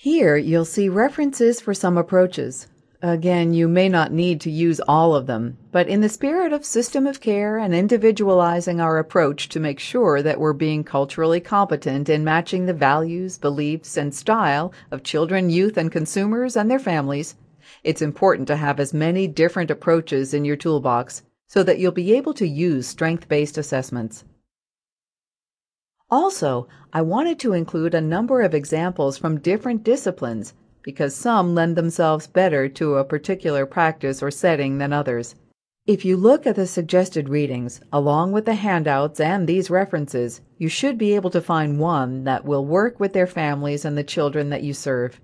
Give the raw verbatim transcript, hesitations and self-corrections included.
Here you'll see references for some approaches. Again, you may not need to use all of them, but in the spirit of system of care and individualizing our approach to make sure that we're being culturally competent in matching the values, beliefs, and style of children, youth, and consumers and their families, it's important to have as many different approaches in your toolbox so that you'll be able to use strength-based assessments. Also, I wanted to include a number of examples from different disciplines because some lend themselves better to a particular practice or setting than others. If you look at the suggested readings, along with the handouts and these references, you should be able to find one that will work with their families and the children that you serve.